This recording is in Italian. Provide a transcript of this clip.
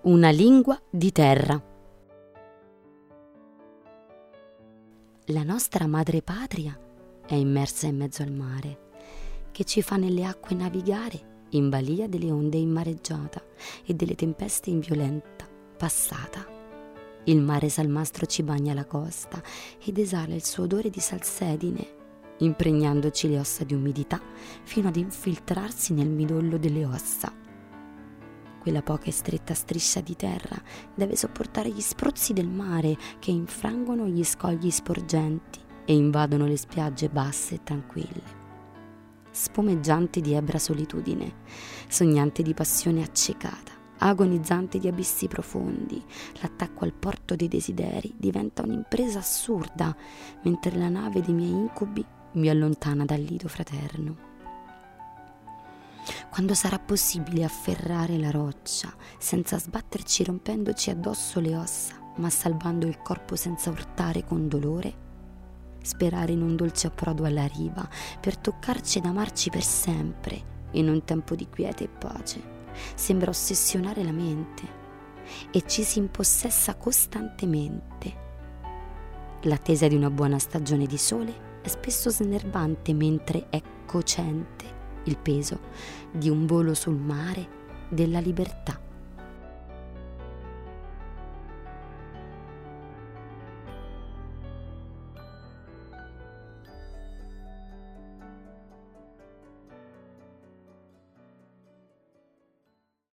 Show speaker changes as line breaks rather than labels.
Una lingua di terra. La nostra madre patria è immersa in mezzo al mare, che ci fa nelle acque navigare in balia delle onde immareggiata e delle tempeste in violenta passata. Il mare salmastro ci bagna la costa ed esala il suo odore di salsedine, impregnandoci le ossa di umidità fino ad infiltrarsi nel midollo delle ossa. Quella poca e stretta striscia di terra deve sopportare gli spruzzi del mare che infrangono gli scogli sporgenti e invadono le spiagge basse e tranquille. Spumeggiante di ebra solitudine, sognante di passione accecata, agonizzante di abissi profondi, l'attacco al porto dei desideri diventa un'impresa assurda, mentre la nave dei miei incubi mi allontana dal lido fraterno. Quando sarà possibile afferrare la roccia senza sbatterci rompendoci addosso le ossa, ma salvando il corpo senza urtare con dolore? Sperare in un dolce approdo alla riva per toccarci ed amarci per sempre in un tempo di quiete e pace sembra ossessionare la mente e ci si impossessa costantemente. L'attesa di una buona stagione di sole è spesso snervante mentre è cocente il peso di un volo sul mare della libertà.